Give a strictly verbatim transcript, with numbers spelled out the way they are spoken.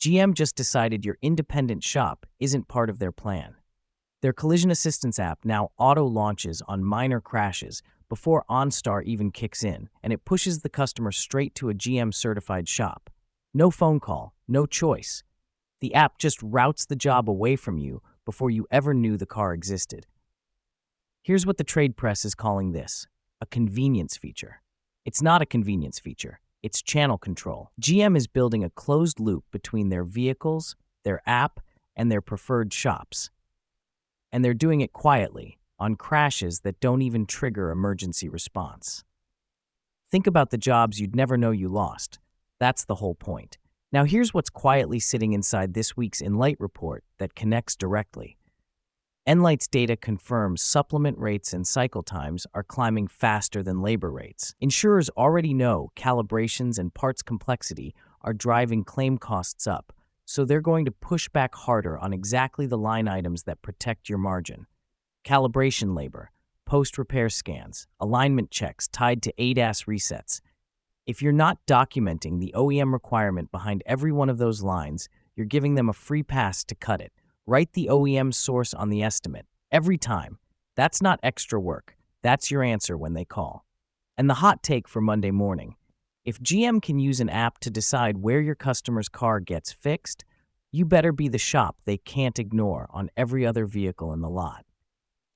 G M just decided your independent shop isn't part of their plan. Their collision assistance app now auto-launches on minor crashes before OnStar even kicks in, and it pushes the customer straight to a G M-certified shop. No phone call, no choice. The app just routes the job away from you before you ever knew the car existed. Here's what the trade press is calling this: a convenience feature. It's not a convenience feature. It's channel control. G M is building a closed loop between their vehicles, their app, and their preferred shops. And they're doing it quietly, on crashes that don't even trigger emergency response. Think about the jobs you'd never know you lost. That's the whole point. Now here's what's quietly sitting inside this week's Enlight report that connects directly. Enlight's data confirms supplement rates and cycle times are climbing faster than labor rates. Insurers already know calibrations and parts complexity are driving claim costs up, so they're going to push back harder on exactly the line items that protect your margin. Calibration labor, post-repair scans, alignment checks tied to A D A S resets. If you're not documenting the O E M requirement behind every one of those lines, you're giving them a free pass to cut it. Write the O E M source on the estimate, every time. That's not extra work. That's your answer when they call. And the hot take for Monday morning: if G M can use an app to decide where your customer's car gets fixed, you better be the shop they can't ignore on every other vehicle in the lot.